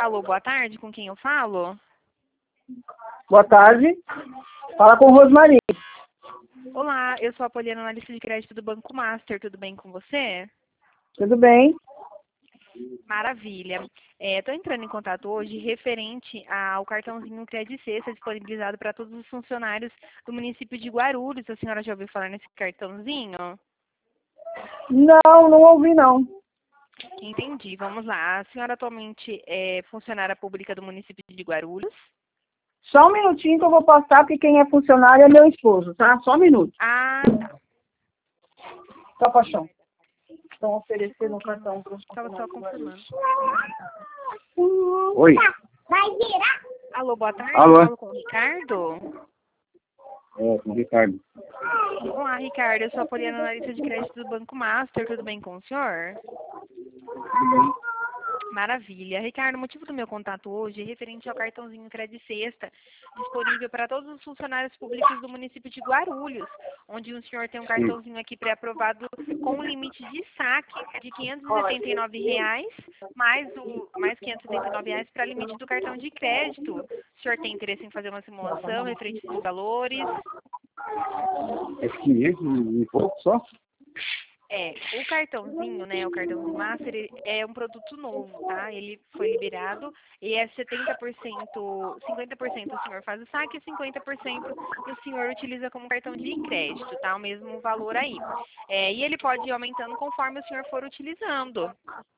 Alô, boa tarde, com quem eu falo? Boa tarde. Fala com o Rosmarinho. Olá, eu sou a Poliana, analista de crédito do Banco Master, tudo bem com você? Tudo bem? Maravilha. Estou entrando em contato hoje referente ao cartãozinho Crédito Sexta disponibilizado para todos os funcionários do município de Guarulhos. A senhora já ouviu falar nesse cartãozinho? Não ouvi não. Entendi, vamos lá. A senhora atualmente é funcionária pública do município de Guarulhos? Só um minutinho que eu vou passar, porque quem é funcionário é meu esposo, tá? Só um minuto. Ah, tá. Só paixão. Estão oferecendo um cartão para os Estava só confirmando. Oi. Alô, boa tarde. Alô. Eu falo com o Ricardo. É, com o Ricardo. Olá, Ricardo. Eu sou a Poliana, analista de crédito do Banco Master. Tudo bem com o senhor? Tudo bem? Maravilha. Ricardo, o motivo do meu contato hoje é referente ao cartãozinho Crédito Sexta, disponível para todos os funcionários públicos do município de Guarulhos, onde o senhor tem um cartãozinho aqui pré-aprovado com um limite de saque de R$ 579, mais R$ 579 para limite do cartão de crédito. O senhor tem interesse em fazer uma simulação referente a esses valores? É 500 e pouco só? O cartãozinho, né, o cartãozinho Master, é um produto novo, tá? Ele foi liberado e é 70%, 50% o senhor faz o saque e 50% o senhor utiliza como cartão de crédito, tá? O mesmo valor aí. E ele pode ir aumentando conforme o senhor for utilizando.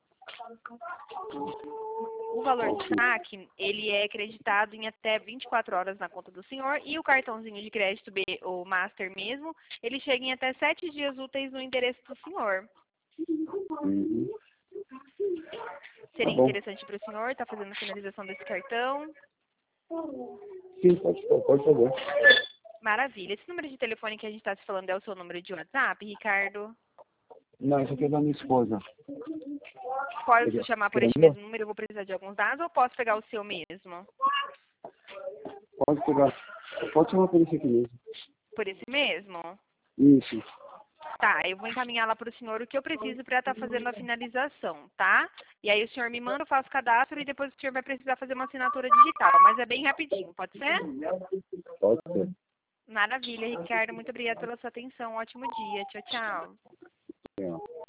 O valor de saque, ele é acreditado em até 24 horas na conta do senhor e o cartãozinho de crédito B, o Master mesmo, ele chega em até 7 dias úteis no endereço do senhor. Uhum. Seria Tá bom. interessante para o senhor estar fazendo a finalização desse cartão? Sim, pode fazer. Maravilha. Esse número de telefone que a gente está se falando é o seu número de WhatsApp, Ricardo? Não, isso aqui é da minha esposa. Posso chamar por este mesmo número? Eu vou precisar de alguns dados ou posso pegar o seu mesmo? Pode pegar. Pode chamar por isso aqui mesmo. Por esse mesmo? Isso. Tá, eu vou encaminhar lá para o senhor o que eu preciso para estar fazendo a finalização, tá? E aí o senhor me manda, eu faço o cadastro e depois o senhor vai precisar fazer uma assinatura digital, mas é bem rapidinho, pode ser? Pode ser. Maravilha, Ricardo. Muito obrigada pela sua atenção. Um ótimo dia. Tchau, tchau. É.